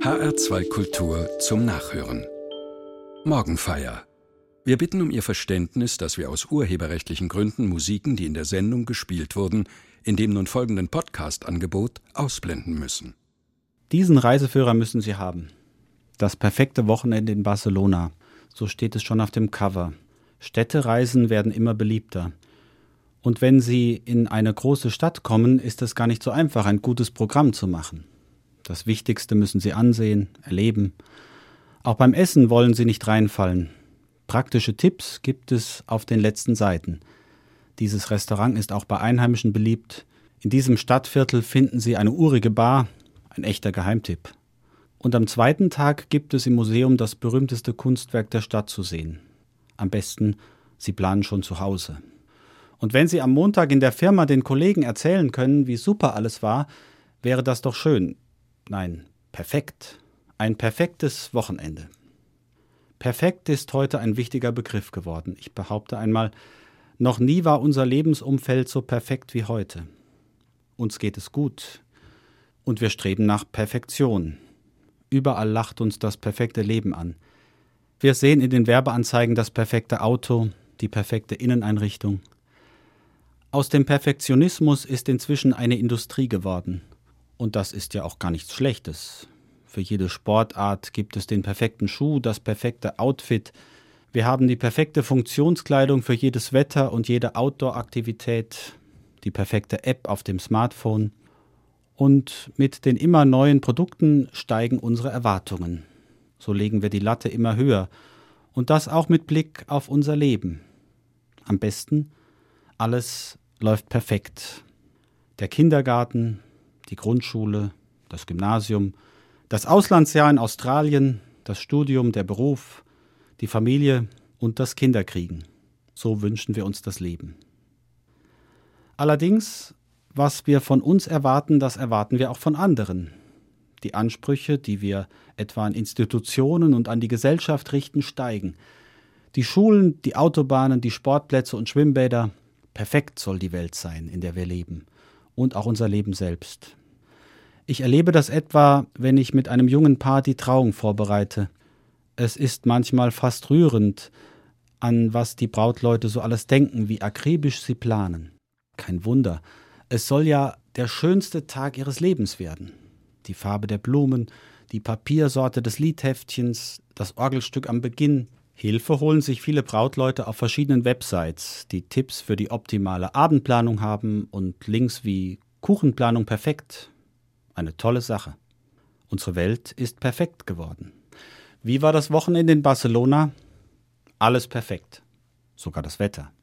HR2 Kultur zum Nachhören. Morgenfeier. Wir bitten um Ihr Verständnis, dass wir aus urheberrechtlichen Gründen Musiken, die in der Sendung gespielt wurden, in dem nun folgenden Podcast-Angebot ausblenden müssen. Diesen Reiseführer müssen Sie haben. Das perfekte Wochenende in Barcelona. So steht es schon auf dem Cover. Städtereisen werden immer beliebter. Und wenn Sie in eine große Stadt kommen, ist es gar nicht so einfach, ein gutes Programm zu machen. Das Wichtigste müssen Sie ansehen, erleben. Auch beim Essen wollen Sie nicht reinfallen. Praktische Tipps gibt es auf den letzten Seiten. Dieses Restaurant ist auch bei Einheimischen beliebt. In diesem Stadtviertel finden Sie eine urige Bar, ein echter Geheimtipp. Und am zweiten Tag gibt es im Museum das berühmteste Kunstwerk der Stadt zu sehen. Am besten, Sie planen schon zu Hause. Und wenn Sie am Montag in der Firma den Kollegen erzählen können, wie super alles war, wäre das doch schön. Nein, perfekt. Ein perfektes Wochenende. Perfekt ist heute ein wichtiger Begriff geworden. Ich behaupte einmal, noch nie war unser Lebensumfeld so perfekt wie heute. Uns geht es gut und wir streben nach Perfektion. Überall lacht uns das perfekte Leben an. Wir sehen in den Werbeanzeigen das perfekte Auto, die perfekte Inneneinrichtung. Aus dem Perfektionismus ist inzwischen eine Industrie geworden. Und das ist ja auch gar nichts Schlechtes. Für jede Sportart gibt es den perfekten Schuh, das perfekte Outfit. Wir haben die perfekte Funktionskleidung für jedes Wetter und jede Outdoor-Aktivität, die perfekte App auf dem Smartphone. Und mit den immer neuen Produkten steigen unsere Erwartungen. So legen wir die Latte immer höher. Und das auch mit Blick auf unser Leben. Am besten, alles läuft perfekt. Der Kindergarten, die Grundschule, das Gymnasium, das Auslandsjahr in Australien, das Studium, der Beruf, die Familie und das Kinderkriegen. So wünschen wir uns das Leben. Allerdings, was wir von uns erwarten, das erwarten wir auch von anderen. Die Ansprüche, die wir etwa an Institutionen und an die Gesellschaft richten, steigen. Die Schulen, die Autobahnen, die Sportplätze und Schwimmbäder, perfekt soll die Welt sein, in der wir leben. Und auch unser Leben selbst. Ich erlebe das etwa, wenn ich mit einem jungen Paar die Trauung vorbereite. Es ist manchmal fast rührend, an was die Brautleute so alles denken, wie akribisch sie planen. Kein Wunder, es soll ja der schönste Tag ihres Lebens werden. Die Farbe der Blumen, die Papiersorte des Liedheftchens, das Orgelstück am Beginn. Hilfe holen sich viele Brautleute auf verschiedenen Websites, die Tipps für die optimale Abendplanung haben und Links wie Kuchenplanung perfekt. Eine tolle Sache. Unsere Welt ist perfekt geworden. Wie war das Wochenende in Barcelona? Alles perfekt. Sogar das Wetter.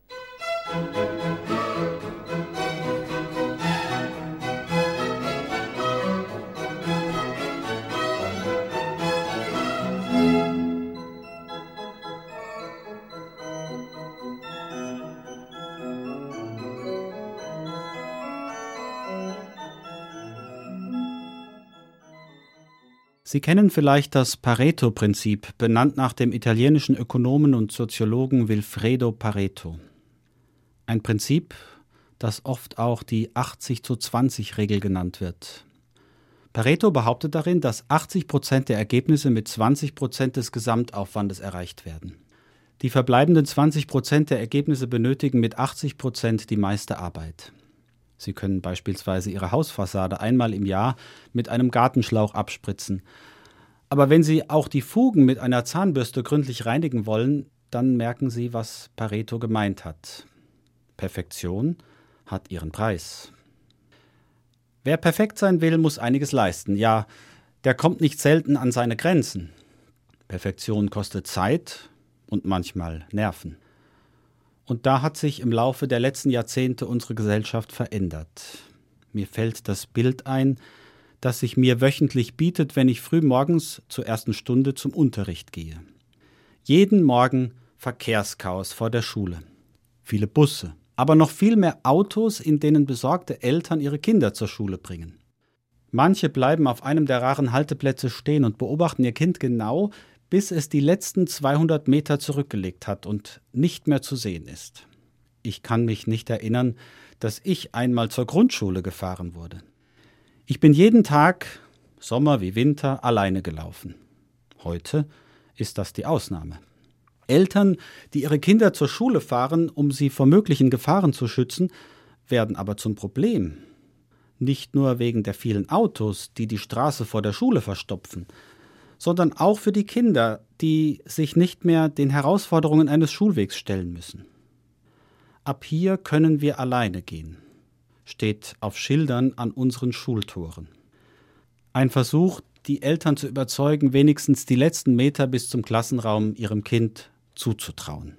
Sie kennen vielleicht das Pareto-Prinzip, benannt nach dem italienischen Ökonomen und Soziologen Vilfredo Pareto. Ein Prinzip, das oft auch die 80-zu-20-Regel genannt wird. Pareto behauptet darin, dass 80% der Ergebnisse mit 20% des Gesamtaufwandes erreicht werden. Die verbleibenden 20% der Ergebnisse benötigen mit 80% die meiste Arbeit. Sie können beispielsweise Ihre Hausfassade einmal im Jahr mit einem Gartenschlauch abspritzen. Aber wenn Sie auch die Fugen mit einer Zahnbürste gründlich reinigen wollen, dann merken Sie, was Pareto gemeint hat. Perfektion hat ihren Preis. Wer perfekt sein will, muss einiges leisten. Ja, der kommt nicht selten an seine Grenzen. Perfektion kostet Zeit und manchmal Nerven. Und da hat sich im Laufe der letzten Jahrzehnte unsere Gesellschaft verändert. Mir fällt das Bild ein, das sich mir wöchentlich bietet, wenn ich früh morgens zur ersten Stunde zum Unterricht gehe. Jeden Morgen Verkehrschaos vor der Schule. Viele Busse, aber noch viel mehr Autos, in denen besorgte Eltern ihre Kinder zur Schule bringen. Manche bleiben auf einem der raren Halteplätze stehen und beobachten ihr Kind genau, bis es die letzten 200 Meter zurückgelegt hat und nicht mehr zu sehen ist. Ich kann mich nicht erinnern, dass ich einmal zur Grundschule gefahren wurde. Ich bin jeden Tag Sommer wie Winter, alleine gelaufen. Heute ist das die Ausnahme. Eltern, die ihre Kinder zur Schule fahren, um sie vor möglichen Gefahren zu schützen, werden aber zum Problem. Nicht nur wegen der vielen Autos, die die Straße vor der Schule verstopfen, sondern auch für die Kinder, die sich nicht mehr den Herausforderungen eines Schulwegs stellen müssen. Ab hier können wir alleine gehen, steht auf Schildern an unseren Schultoren. Ein Versuch, die Eltern zu überzeugen, wenigstens die letzten Meter bis zum Klassenraum ihrem Kind zuzutrauen.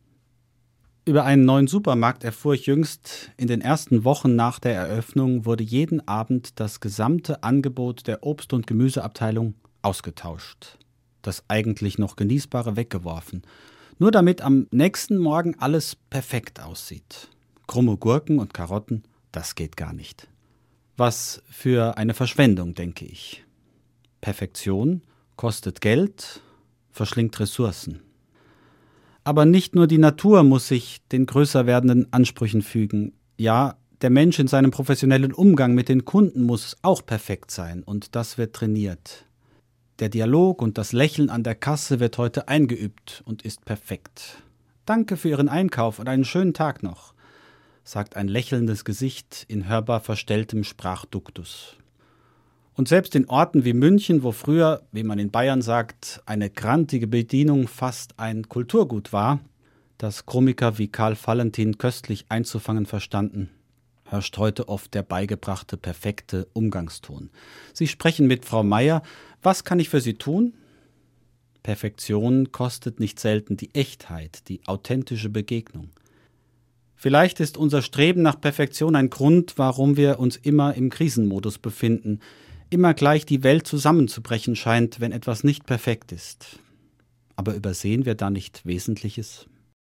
Über einen neuen Supermarkt erfuhr ich jüngst, in den ersten Wochen nach der Eröffnung wurde jeden Abend das gesamte Angebot der Obst- und Gemüseabteilung ausgetauscht. Das eigentlich noch Genießbare weggeworfen, nur damit am nächsten Morgen alles perfekt aussieht. Krumme Gurken und Karotten, das geht gar nicht. Was für eine Verschwendung, denke ich. Perfektion kostet Geld, verschlingt Ressourcen. Aber nicht nur die Natur muss sich den größer werdenden Ansprüchen fügen. Ja, der Mensch in seinem professionellen Umgang mit den Kunden muss auch perfekt sein und das wird trainiert. Der Dialog und das Lächeln an der Kasse wird heute eingeübt und ist perfekt. Danke für Ihren Einkauf und einen schönen Tag noch, sagt ein lächelndes Gesicht in hörbar verstelltem Sprachduktus. Und selbst in Orten wie München, wo früher, wie man in Bayern sagt, eine grantige Bedienung fast ein Kulturgut war, das Komiker wie Karl Valentin köstlich einzufangen verstanden, herrscht heute oft der beigebrachte, perfekte Umgangston. Sie sprechen mit Frau Meier. Was kann ich für Sie tun? Perfektion kostet nicht selten die Echtheit, die authentische Begegnung. Vielleicht ist unser Streben nach Perfektion ein Grund, warum wir uns immer im Krisenmodus befinden, immer gleich die Welt zusammenzubrechen scheint, wenn etwas nicht perfekt ist. Aber übersehen wir da nicht Wesentliches?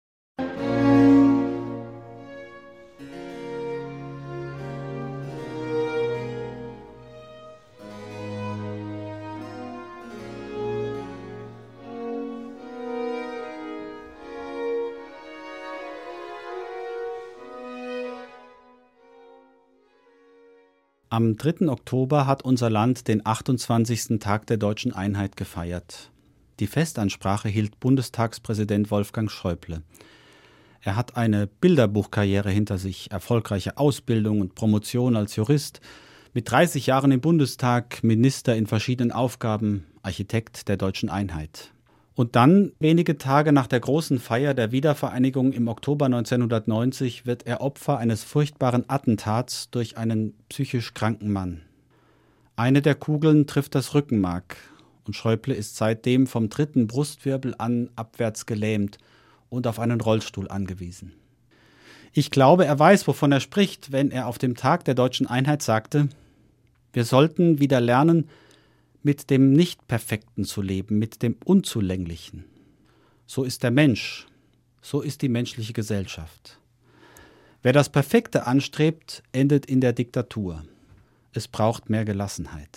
Am 3. Oktober hat unser Land den 28. Tag der deutschen Einheit gefeiert. Die Festansprache hielt Bundestagspräsident Wolfgang Schäuble. Er hat eine Bilderbuchkarriere hinter sich, erfolgreiche Ausbildung und Promotion als Jurist, mit 30 Jahren im Bundestag, Minister in verschiedenen Aufgaben, Architekt der deutschen Einheit. Und dann, wenige Tage nach der großen Feier der Wiedervereinigung im Oktober 1990, wird er Opfer eines furchtbaren Attentats durch einen psychisch kranken Mann. Eine der Kugeln trifft das Rückenmark und Schäuble ist seitdem vom 3. Brustwirbel an abwärts gelähmt und auf einen Rollstuhl angewiesen. Ich glaube, er weiß, wovon er spricht, wenn er auf dem Tag der deutschen Einheit sagte, wir sollten wieder lernen, mit dem Nicht-Perfekten zu leben, mit dem Unzulänglichen. So ist der Mensch, so ist die menschliche Gesellschaft. Wer das Perfekte anstrebt, endet in der Diktatur. Es braucht mehr Gelassenheit.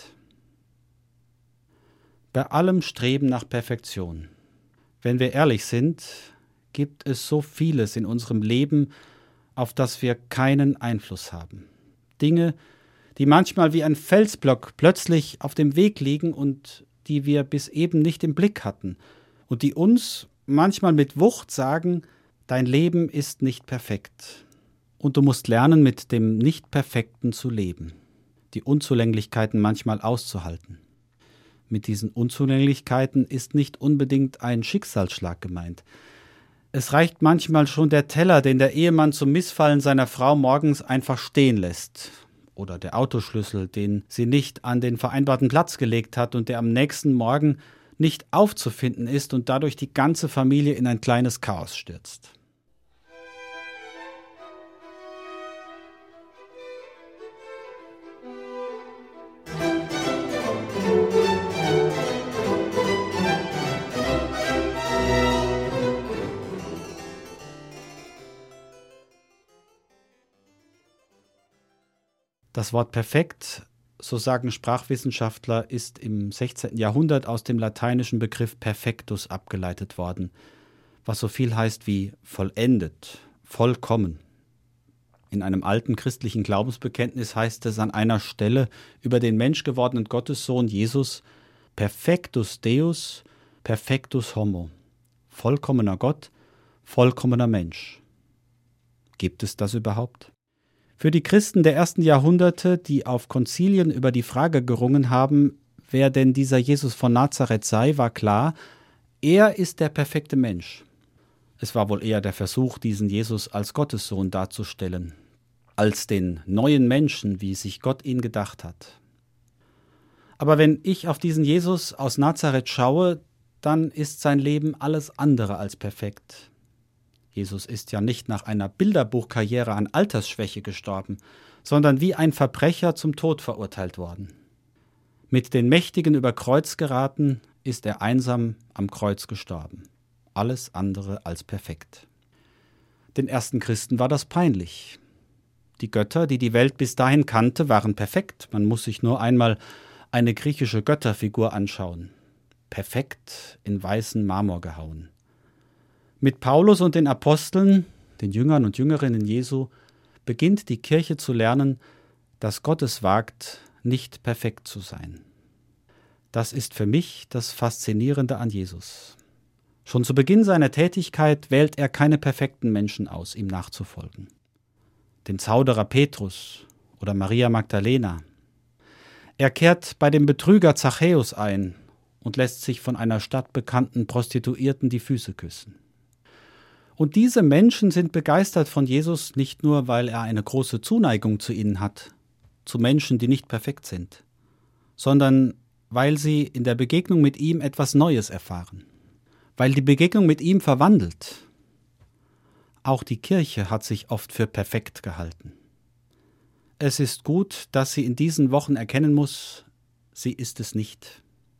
Bei allem Streben nach Perfektion, wenn wir ehrlich sind, gibt es so vieles in unserem Leben, auf das wir keinen Einfluss haben. Dinge, die manchmal wie ein Felsblock plötzlich auf dem Weg liegen und die wir bis eben nicht im Blick hatten und die uns manchmal mit Wucht sagen, dein Leben ist nicht perfekt und du musst lernen, mit dem Nicht-Perfekten zu leben, die Unzulänglichkeiten manchmal auszuhalten. Mit diesen Unzulänglichkeiten ist nicht unbedingt ein Schicksalsschlag gemeint. Es reicht manchmal schon der Teller, den der Ehemann zum Missfallen seiner Frau morgens einfach stehen lässt. Oder der Autoschlüssel, den sie nicht an den vereinbarten Platz gelegt hat und der am nächsten Morgen nicht aufzufinden ist und dadurch die ganze Familie in ein kleines Chaos stürzt. Das Wort perfekt, so sagen Sprachwissenschaftler, ist im 16. Jahrhundert aus dem lateinischen Begriff perfectus abgeleitet worden, was so viel heißt wie vollendet, vollkommen. In einem alten christlichen Glaubensbekenntnis heißt es an einer Stelle über den menschgewordenen Gottessohn Jesus: Perfectus Deus, perfectus homo. Vollkommener Gott, vollkommener Mensch. Gibt es das überhaupt? Für die Christen der ersten Jahrhunderte, die auf Konzilien über die Frage gerungen haben, wer denn dieser Jesus von Nazareth sei, war klar, er ist der perfekte Mensch. Es war wohl eher der Versuch, diesen Jesus als Gottessohn darzustellen, als den neuen Menschen, wie sich Gott ihn gedacht hat. Aber wenn ich auf diesen Jesus aus Nazareth schaue, dann ist sein Leben alles andere als perfekt. Jesus ist ja nicht nach einer Bilderbuchkarriere an Altersschwäche gestorben, sondern wie ein Verbrecher zum Tod verurteilt worden. Mit den Mächtigen über Kreuz geraten, ist er einsam am Kreuz gestorben. Alles andere als perfekt. Den ersten Christen war das peinlich. Die Götter, die die Welt bis dahin kannte, waren perfekt. Man muss sich nur einmal eine griechische Götterfigur anschauen. Perfekt in weißen Marmor gehauen. Mit Paulus und den Aposteln, den Jüngern und Jüngerinnen Jesu, beginnt die Kirche zu lernen, dass Gott es wagt, nicht perfekt zu sein. Das ist für mich das Faszinierende an Jesus. Schon zu Beginn seiner Tätigkeit wählt er keine perfekten Menschen aus, ihm nachzufolgen. Den Zauderer Petrus oder Maria Magdalena. Er kehrt bei dem Betrüger Zachäus ein und lässt sich von einer stadtbekannten Prostituierten die Füße küssen. Und diese Menschen sind begeistert von Jesus nicht nur, weil er eine große Zuneigung zu ihnen hat, zu Menschen, die nicht perfekt sind, sondern weil sie in der Begegnung mit ihm etwas Neues erfahren. Weil die Begegnung mit ihm verwandelt. Auch die Kirche hat sich oft für perfekt gehalten. Es ist gut, dass sie in diesen Wochen erkennen muss, sie ist es nicht.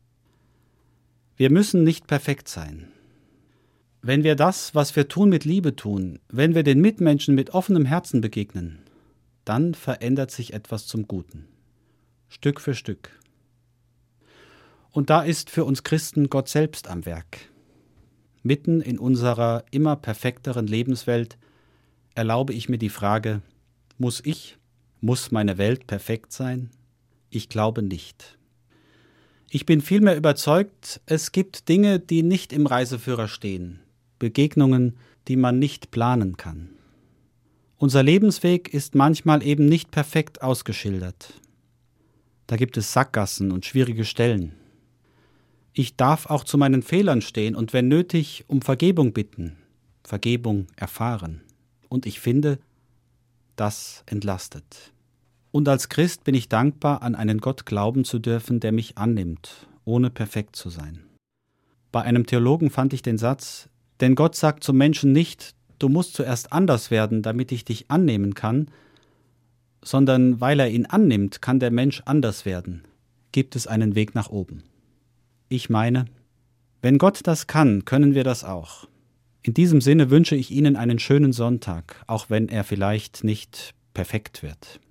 Wir müssen nicht perfekt sein. Wenn wir das, was wir tun, mit Liebe tun, wenn wir den Mitmenschen mit offenem Herzen begegnen, dann verändert sich etwas zum Guten. Stück für Stück. Und da ist für uns Christen Gott selbst am Werk. Mitten in unserer immer perfekteren Lebenswelt erlaube ich mir die Frage, muss meine Welt perfekt sein? Ich glaube nicht. Ich bin vielmehr überzeugt, es gibt Dinge, die nicht im Reiseführer stehen, Begegnungen, die man nicht planen kann. Unser Lebensweg ist manchmal eben nicht perfekt ausgeschildert. Da gibt es Sackgassen und schwierige Stellen. Ich darf auch zu meinen Fehlern stehen und wenn nötig um Vergebung bitten, Vergebung erfahren. Und ich finde, das entlastet. Und als Christ bin ich dankbar, an einen Gott glauben zu dürfen, der mich annimmt, ohne perfekt zu sein. Bei einem Theologen fand ich den Satz, denn Gott sagt zum Menschen nicht, du musst zuerst anders werden, damit ich dich annehmen kann, sondern weil er ihn annimmt, kann der Mensch anders werden. Gibt es einen Weg nach oben. Ich meine, wenn Gott das kann, können wir das auch. In diesem Sinne wünsche ich Ihnen einen schönen Sonntag, auch wenn er vielleicht nicht perfekt wird.